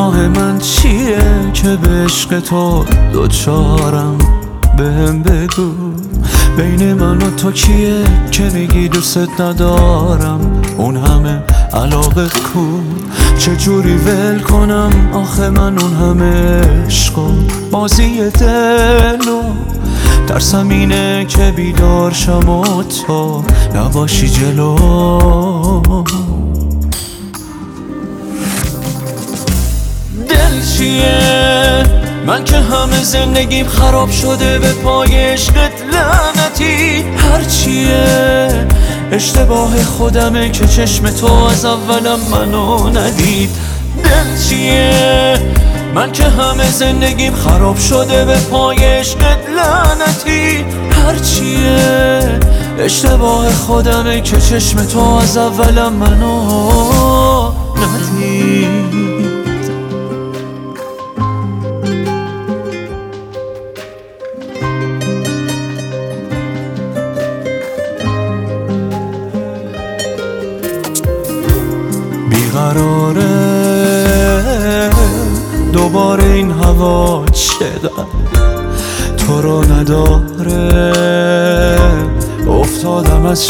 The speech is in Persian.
گناه من چیه که به عشق تو دوچارم؟ بهم بگو بین من و تو کیه که میگی دوست ندارم؟ اون همه علاقه کو چجوری ول کنم؟ آخه من اون همه عشق و بازی دلو ترسم اینه که بیدار شم و تو نباشی جلو. دل چیه؟ من که همه زندگیم خراب شده به پای عشقت لعنتی. هرچیه اشتباه خودمه که چشم تو از اولم منو ندید. دل چیه؟ من که همه زندگیم خراب شده به پای عشقت لعنتی. هرچیه اشتباه خودمه که چشم تو از اولم منو ندید. بیقراره دوباره این هوا چقدر تو رو نداره. افتادم از